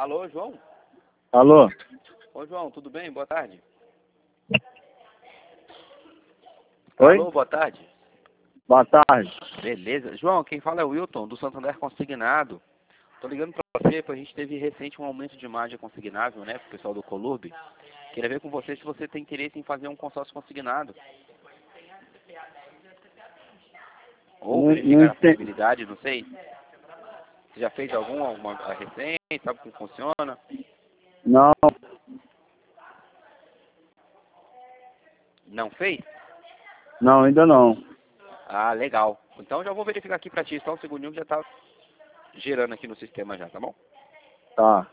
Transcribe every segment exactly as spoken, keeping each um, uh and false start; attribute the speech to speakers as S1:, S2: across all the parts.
S1: Alô, João?
S2: Alô?
S1: Ô, João, tudo bem? Boa tarde.
S2: Oi?
S1: Alô, boa tarde.
S2: Boa tarde.
S1: Beleza. João, quem fala é o Wilton, do Santander Consignado. Tô ligando pra você, porque a gente teve recente um aumento de margem consignável, né, pro pessoal do Colurb. Queria ver com você se você tem interesse em fazer um consórcio consignado. Ou
S2: Não,
S1: verificar
S2: não
S1: a
S2: entendi.
S1: possibilidade, não sei. Você já fez algum, alguma recente, sabe como funciona?
S2: Não,
S1: Não fez?
S2: não, ainda não.
S1: Ah, legal. Então já vou verificar aqui pra ti, só um segundinho que já tá gerando aqui no sistema já, tá bom?
S2: Tá.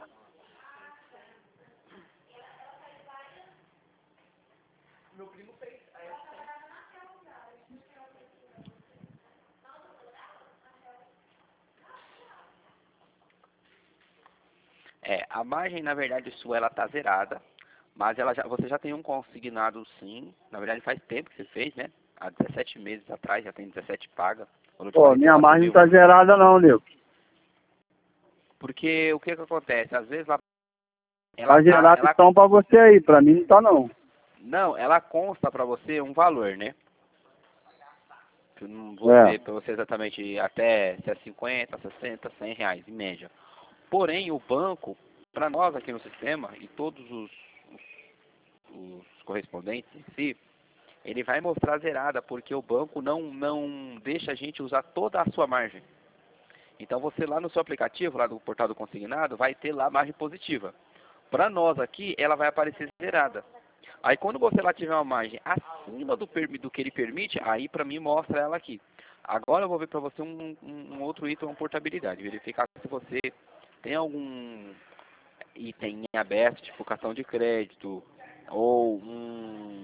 S1: É, a margem, na verdade, sua, ela tá zerada, mas ela já, você já tem um consignado, sim. Na verdade, faz tempo que você fez, né? Há dezessete meses atrás, já tem dezessete pagas. Quando eu te
S2: Pô,
S1: falei
S2: minha
S1: quatro
S2: margem não
S1: mil.
S2: tá gerada não, nego.
S1: Porque o que que acontece? Às vezes, ela, ela
S2: Tá
S1: tá,
S2: gerada
S1: ela,
S2: então pra você aí, pra mim não tá não.
S1: não, ela consta pra você um valor, né? Que eu não vou
S2: É.
S1: dizer pra você exatamente até se é cinquenta, sessenta, cem reais, em média. Porém, o banco, para nós aqui no sistema, e todos os, os, os correspondentes em si, ele vai mostrar zerada, porque o banco não, não deixa a gente usar toda a sua margem. Então você lá no seu aplicativo, lá do portal do consignado, vai ter lá a margem positiva. Para nós aqui, ela vai aparecer zerada. Aí quando você lá tiver uma margem acima do, do que ele permite, aí para mim mostra ela aqui. Agora eu vou ver para você um, um, um outro item, uma portabilidade. Verificar se você tem algum item em aberto, tipo cartão de crédito, ou um,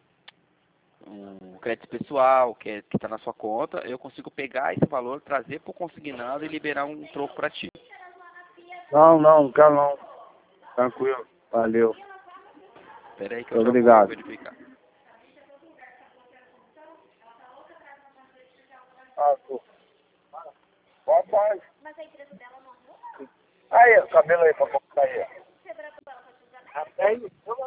S1: um crédito pessoal que é, está na sua conta, eu consigo pegar esse valor, trazer para o consignado e liberar um troco para ti.
S2: Não, não, não quero não. Tranquilo. Valeu.
S1: Espera aí que eu
S2: Muito
S1: já vou
S2: obrigado.
S1: verificar.
S2: Ah, pô. Boa tarde. Aí, o cabelo aí pra colocar aí. Até aí.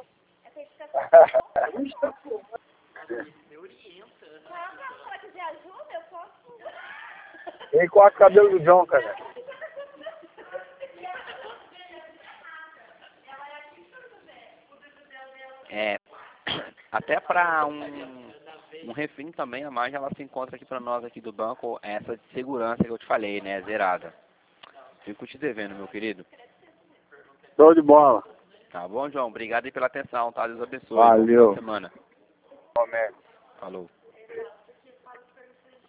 S2: Ele corta o cabelo do John, cara.
S1: É, até para um, um refém também, a margem ela se encontra aqui para nós aqui do banco, essa de segurança que eu te falei, né, zerada. Fico te devendo, meu querido.
S2: Show de bola.
S1: Tá bom, João? Obrigado aí pela atenção, tá? Deus abençoe. Bom final de
S2: Valeu.
S1: semana.
S2: Amém.
S1: Falou.